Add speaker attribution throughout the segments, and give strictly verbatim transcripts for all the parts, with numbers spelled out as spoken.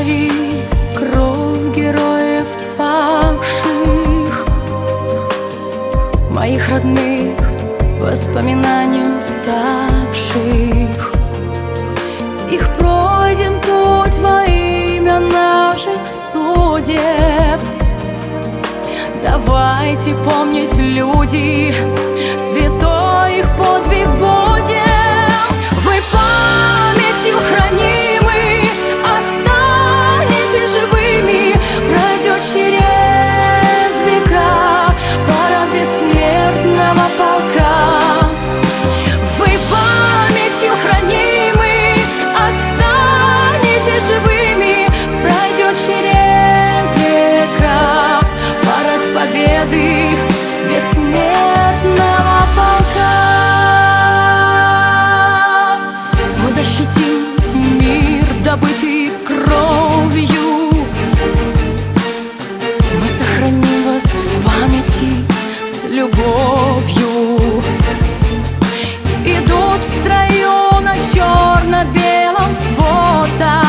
Speaker 1: крови, кровь героев павших, моих родных, воспоминанием ставших. Их пройден путь во имя наших судеб. Давайте помнить, люди, святой их подвиг будем. Вы памятью хранимы, останетесь живыми, пройдет через века парад бессмертного полка. Вы памятью хранимы, останетесь живыми, пройдет через века парад победы бессмертного полка. Мы защитим мир, добытый кровью. Мы сохраним вас в памяти с любовью. Идут в строю на черно-белом фото.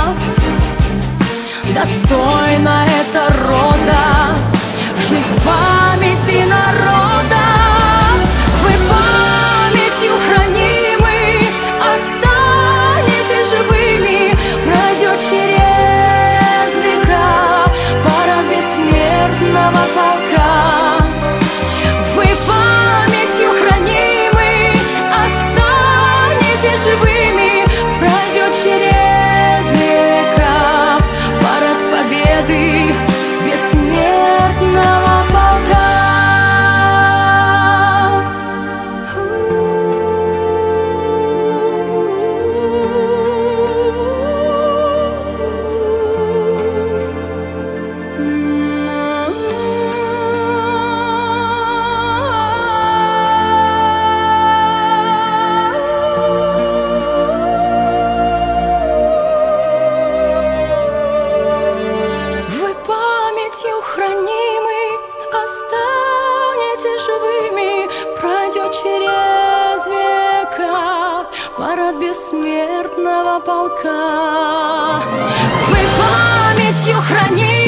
Speaker 1: Достойна эта рота жить в памяти народа. Вы памятью хранимы, останетесь живыми, пройдет через века парад бессмертного полка. Вы памятью хранимы, останетесь живыми, пройдет через века парад победы бессмертного полка. Вы памятью хранимы, останетесь живыми, пройдет через века парад бессмертного полка. Вы памятью хранимы,